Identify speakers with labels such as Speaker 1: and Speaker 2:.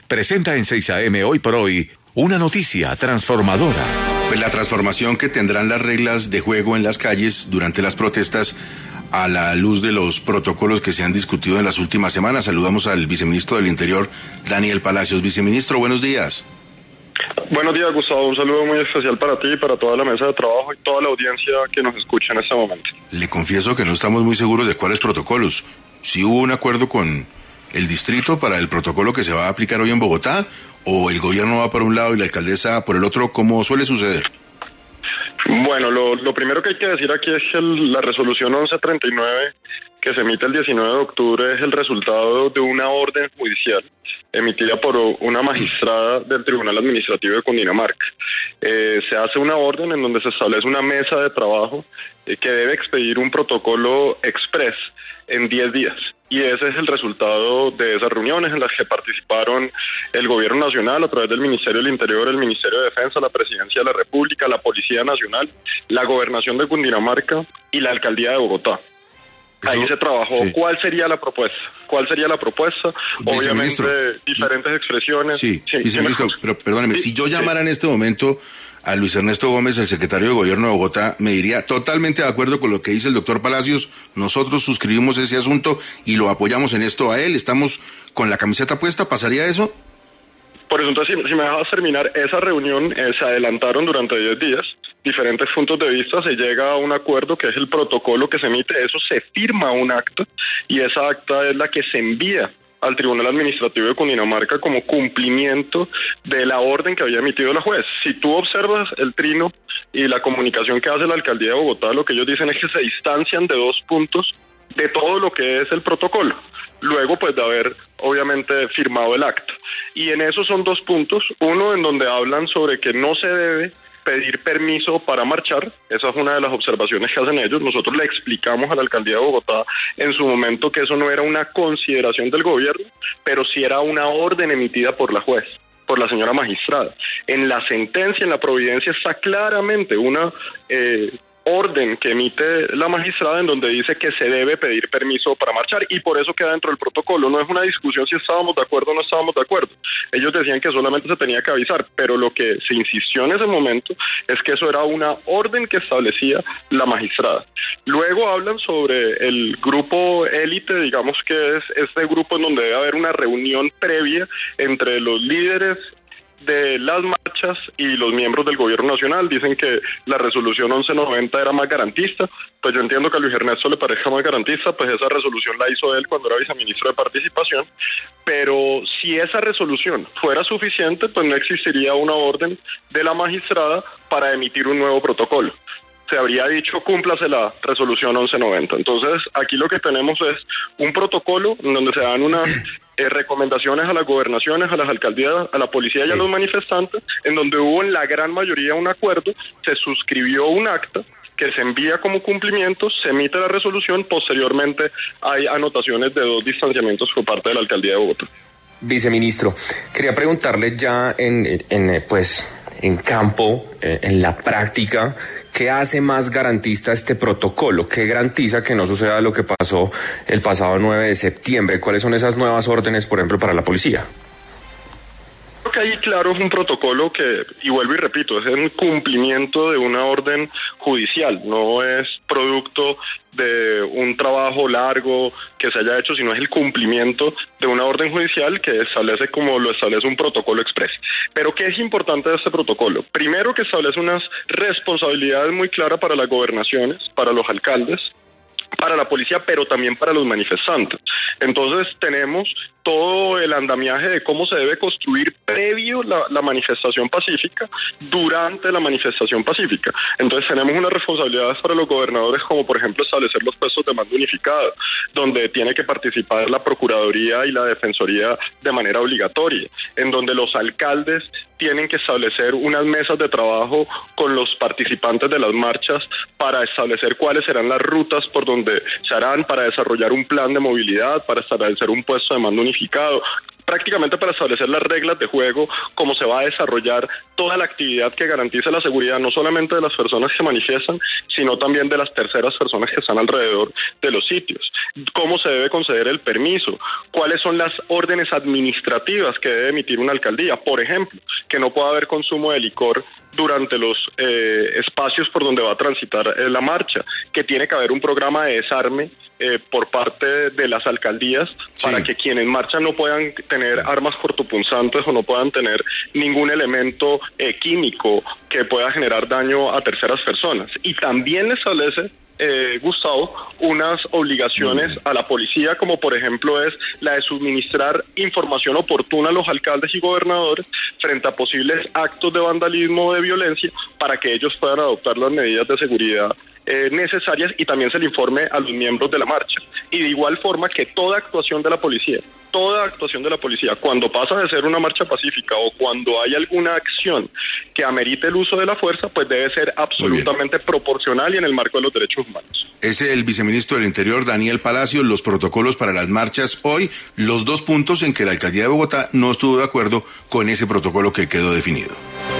Speaker 1: presenta en 6 AM Hoy por Hoy una noticia transformadora.
Speaker 2: Pues la transformación que tendrán las reglas de juego en las calles durante las protestas a la luz de los protocolos que se han discutido en las últimas semanas. Saludamos al viceministro del Interior, Daniel Palacios. Viceministro, buenos días.
Speaker 3: Buenos días, Gustavo. Un saludo muy especial para ti, para toda la mesa de trabajo y toda la audiencia que nos escucha en este momento.
Speaker 2: Le confieso que no estamos muy seguros de cuáles protocolos. ¿Sí hubo un acuerdo con el distrito para el protocolo que se va a aplicar hoy en Bogotá? ¿O el gobierno va por un lado y la alcaldesa por el otro, como suele suceder?
Speaker 3: Bueno, lo primero que hay que decir aquí es que la resolución 1139 que se emite el 19 de octubre es el resultado de una orden judicial emitida por una magistrada del Tribunal Administrativo de Cundinamarca. Se hace una orden en donde se establece una mesa de trabajo que debe expedir un protocolo express en 10 días. Y ese es el resultado de esas reuniones en las que participaron el Gobierno Nacional a través del Ministerio del Interior, el Ministerio de Defensa, la Presidencia de la República, la Policía Nacional, la Gobernación de Cundinamarca y la Alcaldía de Bogotá. Ahí se trabajó. Sí. ¿Cuál sería la propuesta? Obviamente, diferentes expresiones.
Speaker 2: Sí, viceministro, pero perdóneme, si yo llamara en este momento a Luis Ernesto Gómez, el secretario de Gobierno de Bogotá, me diría totalmente de acuerdo con lo que dice el doctor Palacios. Nosotros suscribimos ese asunto y lo apoyamos en esto a él. Estamos con la camiseta puesta. ¿Pasaría eso?
Speaker 3: Por eso, entonces, si me dejas terminar, esa reunión se adelantaron durante 10 días, diferentes puntos de vista, se llega a un acuerdo que es el protocolo que se emite, eso se firma un acta, y esa acta es la que se envía al Tribunal Administrativo de Cundinamarca como cumplimiento de la orden que había emitido la juez. Si tú observas el trino y la comunicación que hace la Alcaldía de Bogotá, lo que ellos dicen es que se distancian de 2 puntos de todo lo que es el protocolo, luego pues de haber obviamente firmado el acta. Y en esos son 2 puntos, uno en donde hablan sobre que no se debe pedir permiso para marchar, esa es una de las observaciones que hacen ellos. Nosotros le explicamos a la Alcaldía de Bogotá en su momento que eso no era una consideración del gobierno, pero sí era una orden emitida por la juez, por la señora magistrada. En la sentencia, en la providencia, está claramente una orden que emite la magistrada en donde dice que se debe pedir permiso para marchar, y por eso queda dentro del protocolo. No es una discusión si estábamos de acuerdo o no estábamos de acuerdo. Ellos decían que solamente se tenía que avisar, pero lo que se insistió en ese momento es que eso era una orden que establecía la magistrada. Luego hablan sobre el grupo élite, digamos que es este grupo en donde debe haber una reunión previa entre los líderes de las marchas y los miembros del Gobierno Nacional. Dicen que la resolución 1190 era más garantista, pues yo entiendo que a Luis Ernesto le parezca más garantista, pues esa resolución la hizo él cuando era viceministro de Participación, pero si esa resolución fuera suficiente, pues no existiría una orden de la magistrada para emitir un nuevo protocolo. Se habría dicho, cúmplase la resolución 1190. Entonces, aquí lo que tenemos es un protocolo en donde se dan unas recomendaciones a las gobernaciones, a las alcaldías, a la policía y a los manifestantes, en donde hubo en la gran mayoría un acuerdo, se suscribió un acta que se envía como cumplimiento, se emite la resolución, posteriormente hay anotaciones de 2 distanciamientos por parte de la Alcaldía de Bogotá.
Speaker 4: Viceministro, quería preguntarle ya en campo, en la práctica, ¿qué hace más garantista este protocolo? ¿Qué garantiza que no suceda lo que pasó el pasado 9 de septiembre? ¿Cuáles son esas nuevas órdenes, por ejemplo, para la policía?
Speaker 3: Creo que ahí, claro, es un protocolo que, y vuelvo y repito, es el cumplimiento de una orden judicial, no es producto de un trabajo largo que se haya hecho, sino es el cumplimiento de una orden judicial que establece como lo establece un protocolo express. Pero ¿qué es importante de este protocolo? Primero, que establece unas responsabilidades muy claras para las gobernaciones, para los alcaldes, para la policía, pero también para los manifestantes. Entonces tenemos todo el andamiaje de cómo se debe construir previo la manifestación pacífica, durante la manifestación pacífica. Entonces tenemos unas responsabilidades para los gobernadores, como por ejemplo establecer los puestos de mando unificado, donde tiene que participar la Procuraduría y la Defensoría de manera obligatoria, en donde los alcaldes tienen que establecer unas mesas de trabajo con los participantes de las marchas para establecer cuáles serán las rutas por donde se harán, para desarrollar un plan de movilidad, para establecer un puesto de mando unificado, prácticamente para establecer las reglas de juego, cómo se va a desarrollar toda la actividad que garantice la seguridad no solamente de las personas que manifiestan, sino también de las terceras personas que están alrededor de los sitios, cómo se debe conceder el permiso, cuáles son las órdenes administrativas que debe emitir una alcaldía, por ejemplo, que no pueda haber consumo de licor durante los espacios por donde va a transitar la marcha, que tiene que haber un programa de desarme por parte de las alcaldías para que quienes marchan no puedan tener armas cortopunzantes o no puedan tener ningún elemento químico que pueda generar daño a terceras personas. Y también establece Gustavo, unas obligaciones a la policía, como por ejemplo es la de suministrar información oportuna a los alcaldes y gobernadores frente a posibles actos de vandalismo o de violencia para que ellos puedan adoptar las medidas de seguridad necesarias, y también se le informe a los miembros de la marcha. Y de igual forma que toda actuación de la policía, cuando pasa de ser una marcha pacífica o cuando hay alguna acción que amerite el uso de la fuerza, pues debe ser absolutamente proporcional y en el marco de los derechos humanos.
Speaker 2: Es el viceministro del Interior, Daniel Palacios. Los protocolos para las marchas hoy, los 2 puntos en que la alcaldía de Bogotá no estuvo de acuerdo con ese protocolo que quedó definido.